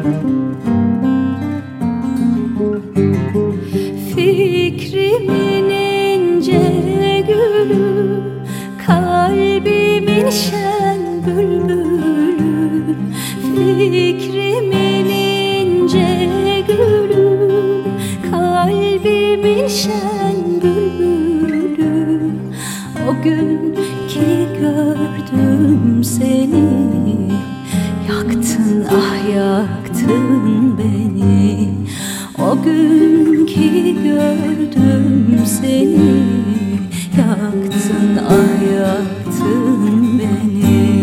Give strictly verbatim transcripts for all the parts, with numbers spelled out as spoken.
Fikrimin ince gülü, kalbimin şen bülbülü. Fikrimin ince gülü, kalbimin şen bülbülü. O gün ki gördüm seni, yaktın ah yaktın beni. O gün ki gördüm seni, yaktın ah yaktın beni.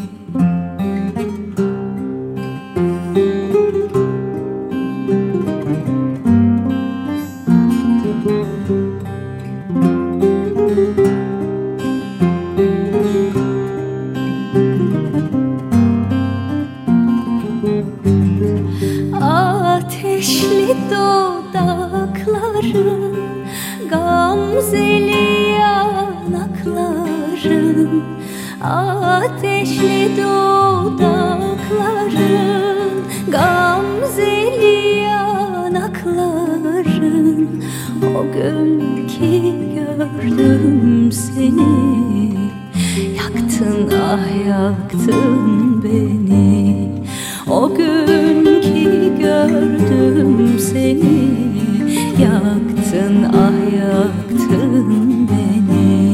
Ateşli dudakların, gamzeli yanakların. Ateşli dudakların, gamzeli yanakların. O gün ki gördüm seni, yaktın ah yaktın beni. O gün ki gördüm seni, yaktın ah yaktın beni.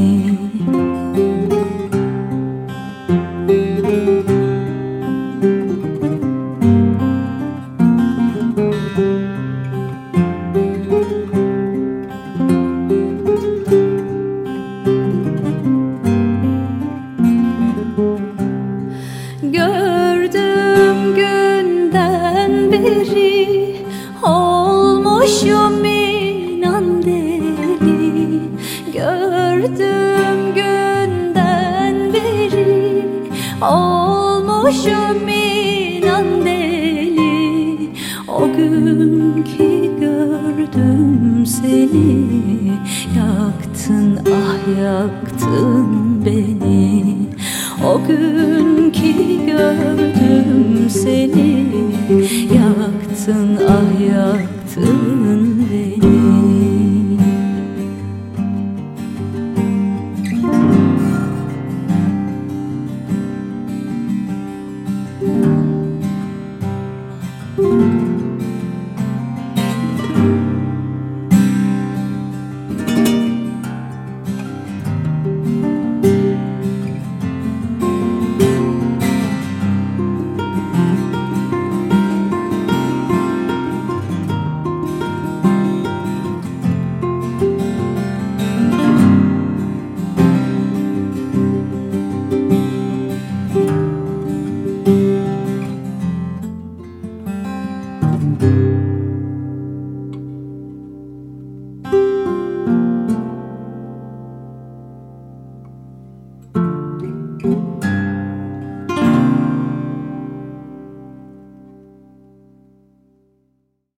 Gördüğüm günden beri olmuşum inan deli. Gördüğüm günden beri olmuşum inan deli. O gün ki gördüm seni, yaktın ah yaktın beni. O gün ki gördüm seni, yaktın ah yaktın beni. Thank you.